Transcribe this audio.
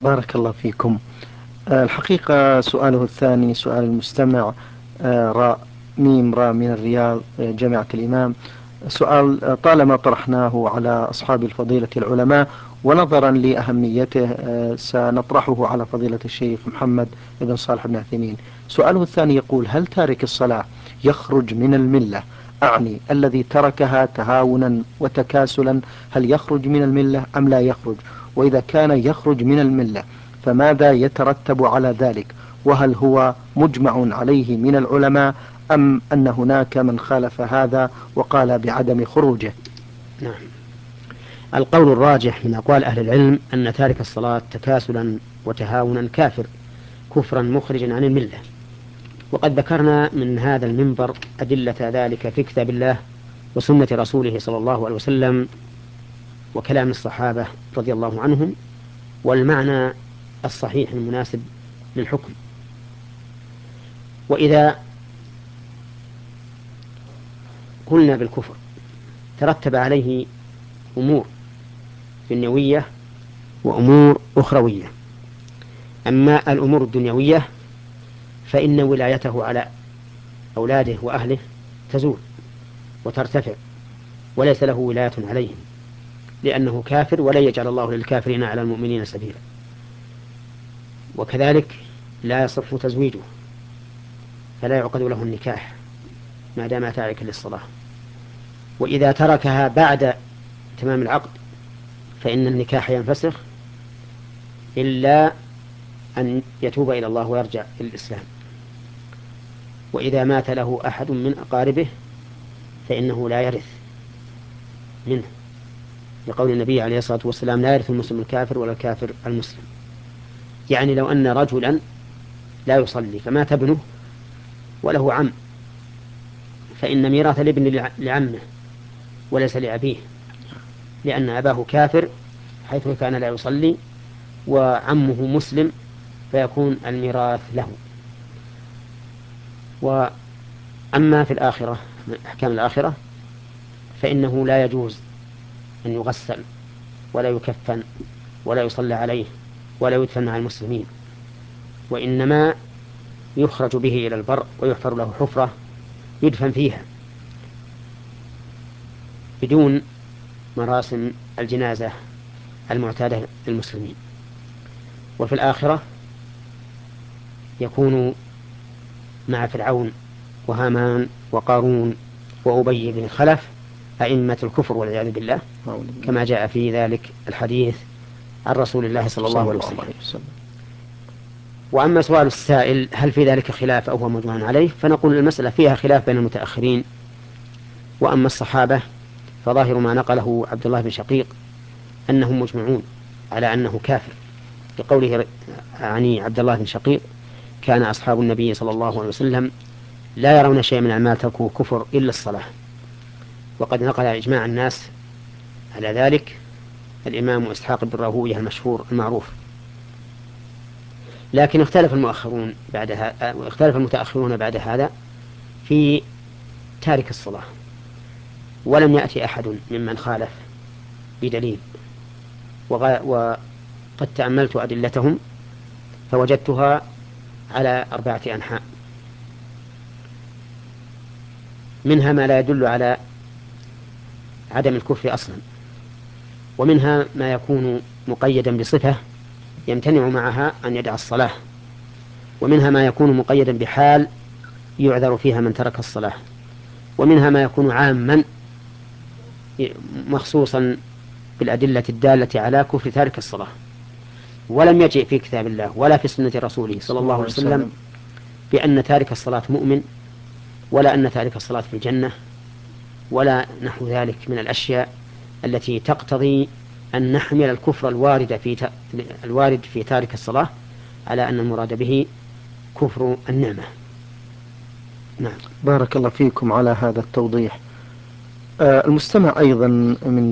بارك الله فيكم. الحقيقة سؤاله الثاني سؤال المستمع راء ميم راء من الرياض، جامعة الإمام. سؤال طالما طرحناه على أصحاب الفضيلة العلماء، ونظرا لأهميته سنطرحه على فضيلة الشيخ محمد بن صالح بن عثيمين. سؤاله الثاني يقول: هل تارك الصلاة يخرج من الملة؟ أعني الذي تركها تهاونا وتكاسلا، هل يخرج من الملة أم لا يخرج؟ وإذا كان يخرج من الملة فماذا يترتب على ذلك؟ وهل هو مجمع عليه من العلماء أم أن هناك من خالف هذا وقال بعدم خروجه؟ نعم. القول الراجح من أقوال أهل العلم أن تارك الصلاة تكاسلا وتهاونا كافر كفرا مخرجا عن الملة. وقد ذكرنا من هذا المنبر أدلة ذلك في كتاب الله وسنة رسوله صلى الله عليه وسلم وكلام الصحابة رضي الله عنهم والمعنى الصحيح المناسب للحكم. وإذا قلنا بالكفر ترتب عليه أمور دنيوية وأمور أخروية. أما الأمور الدنيوية فإن ولايته على أولاده وأهله تزول وترتفع، وليس له ولاية عليهم، لأنه كافر ولن يجعل الله للكافرين على المؤمنين سبيلا. وكذلك لا يصح تزويجه، فلا يعقد له النكاح ما دام تاركا للصلاة. وإذا تركها بعد تمام العقد فإن النكاح ينفسخ إلا أن يتوب إلى الله ويرجع إلى الإسلام. وإذا مات له أحد من أقاربه فإنه لا يرث منه، لقول النبي عليه الصلاة والسلام: لا يرث المسلم الكافر ولا الكافر المسلم. يعني لو أن رجلا لا يصلي فمات ابنه وله عم، فإن ميراث الابن لعمه وليس لأبيه، لأن أباه كافر حيث كان لا يصلي وعمه مسلم، فيكون الميراث له. وأما في الآخرة، أحكام الآخرة، فإنه لا يجوز أن يغسل ولا يكفن ولا يصلى عليه ولا يدفن مع المسلمين، وإنما يخرج به إلى البر ويحفر له حفرة يدفن فيها بدون مراسم الجنازة المعتادة للمسلمين. وفي الآخرة يكون مع فرعون وهامان وقارون وأبي بن خلف أئمة الكفر والعياذ بالله، كما جاء في ذلك الحديث عن رسول الله صلى الله عليه وسلم. وأما سؤال السائل هل في ذلك خلاف أو هو مجمع عليه، فنقول المسألة فيها خلاف بين المتأخرين. وأما الصحابة فظاهر ما نقله عبد الله بن شقيق أنهم مجمعون على أنه كافر، لقوله عني عبد الله بن شقيق: كان أصحاب النبي صلى الله عليه وسلم لا يرون شيئا من الأعمال تركه كفر إلا الصلاة. وقد نقل إجماع الناس على ذلك الإمام إسحاق بن راهويه المشهور المعروف. لكن اختلف المتأخرون بعد هذا في تارك الصلاة، ولم يأتي أحد ممن خالف بدليل. وقد تأملت أدلتهم فوجدتها على 4 أنحاء، منها ما لا يدل على عدم الكفر أصلا، ومنها ما يكون مقيدا بصفة يمتنع معها أن يدع الصلاة، ومنها ما يكون مقيدا بحال يعذر فيها من ترك الصلاة، ومنها ما يكون عاما مخصوصا بالأدلة الدالة على كفر تارك الصلاة. ولم يجئ في كتاب الله ولا في سنة رسوله صلى الله عليه وسلم بأن تارك الصلاة مؤمن، ولا أن تارك الصلاة في الجنة، ولا نحو ذلك من الأشياء التي تقتضي أن نحمل الكفر الوارد في تارك الصلاة على أن المراد به كفر النعمة. نعم. بارك الله فيكم على هذا التوضيح. المستمع أيضا من